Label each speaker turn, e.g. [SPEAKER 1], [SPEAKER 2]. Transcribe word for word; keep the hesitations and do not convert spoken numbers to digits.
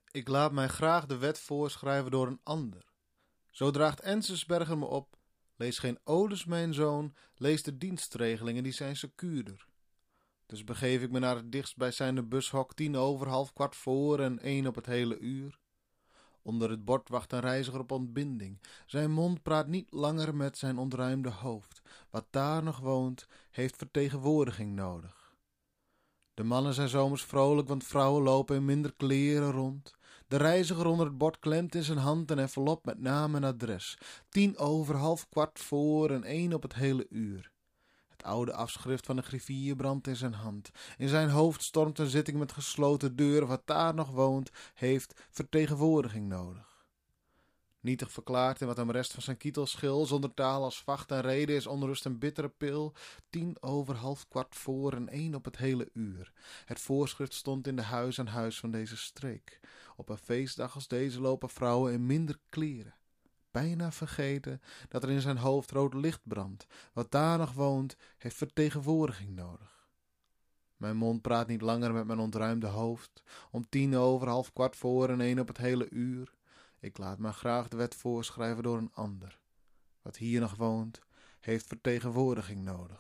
[SPEAKER 1] Ik laat mij graag de wet voorschrijven door een ander. Zo draagt Ensensberger me op: lees geen odes, mijn zoon, lees de dienstregelingen, die zijn secuurder. Dus begeef ik me naar het dichtstbijzijnde bushok, tien over, half kwart voor en één op het hele uur. Onder het bord wacht een reiziger op ontbinding. Zijn mond praat niet langer met zijn ontruimde hoofd. Wat daar nog woont, heeft vertegenwoordiging nodig. De mannen zijn zomers vrolijk, want vrouwen lopen in minder kleren rond. De reiziger onder het bord klemt in zijn hand een envelop met naam en adres. Tien over, half kwart voor en één op het hele uur. Het oude afschrift van de griffier brandt in zijn hand. In zijn hoofd stormt een zitting met gesloten deuren. Wat daar nog woont, heeft vertegenwoordiging nodig. Nietig verklaart in wat hem rest van zijn kietelschil, zonder taal als vacht en reden, is onrust een bittere pil. Tien over, half kwart voor en één op het hele uur. Het voorschrift stond in de huis aan huis van deze streek. Op een feestdag als deze lopen vrouwen in minder kleren. Bijna vergeten dat er in zijn hoofd rood licht brandt. Wat daar nog woont, heeft vertegenwoordiging nodig. Mijn mond praat niet langer met mijn ontruimde hoofd. Om tien over, half kwart voor en één op het hele uur. Ik laat me graag de wet voorschrijven door een ander. Wat hier nog woont, heeft vertegenwoordiging nodig.